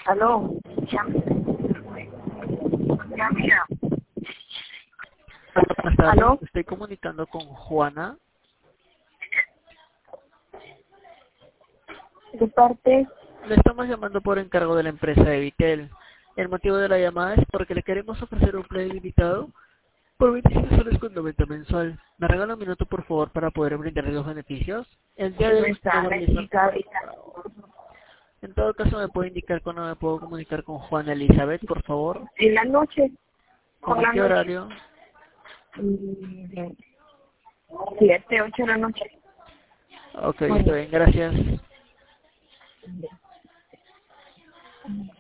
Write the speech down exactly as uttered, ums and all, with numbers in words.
Aló. Ya, ya, mira. Buenas tardes, Aló. estoy comunicando con Juana. De parte, Le estamos llamando por encargo de la empresa Evitel. El motivo de la llamada es porque le queremos ofrecer un plan ilimitado por veinticinco soles con noventa mensual. ¿Me regala un minuto, por favor, para poder brindarle los beneficios? El día que de no hoy está, estamos la realizando... chica ahorita. En todo caso, ¿me puede indicar cuándo me puedo comunicar con Juana Elizabeth, por favor? En la noche, por ¿Con la qué noche. horario? Mm, Siete, ocho de la noche. Ok, Bueno. está bien, gracias.